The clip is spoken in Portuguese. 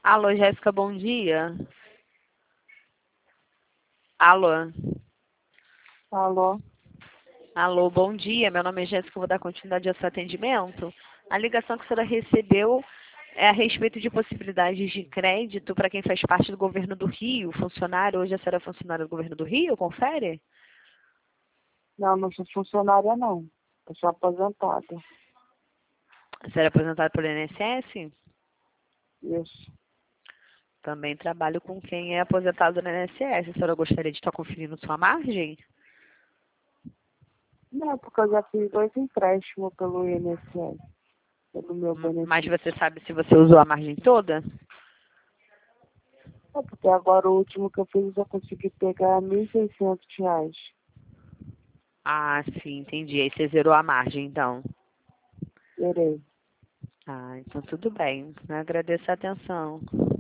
Alô, Jéssica, bom dia. Alô. Alô? Alô, bom dia. Meu nome é Jéssica, vou dar continuidade ao seu atendimento. A ligação que a senhora recebeu é a respeito de possibilidades de crédito para quem faz parte do governo do Rio, funcionário. Hoje a senhora é funcionária do governo do Rio, confere? Não, não sou funcionária, não. Eu sou aposentada. A senhora é aposentada pelo INSS? Isso. Também trabalho com quem é aposentado no INSS. A senhora gostaria de estar conferindo sua margem? Não, porque eu já fiz 2 empréstimos pelo INSS, pelo meu Mas benefício. você sabe se você usou a margem toda? É porque agora o último que eu fiz eu consegui pegar R$ 1.600. Ah, sim, entendi. Aí você zerou a margem, então. Terei. Ah, então tudo bem. Eu agradeço a atenção.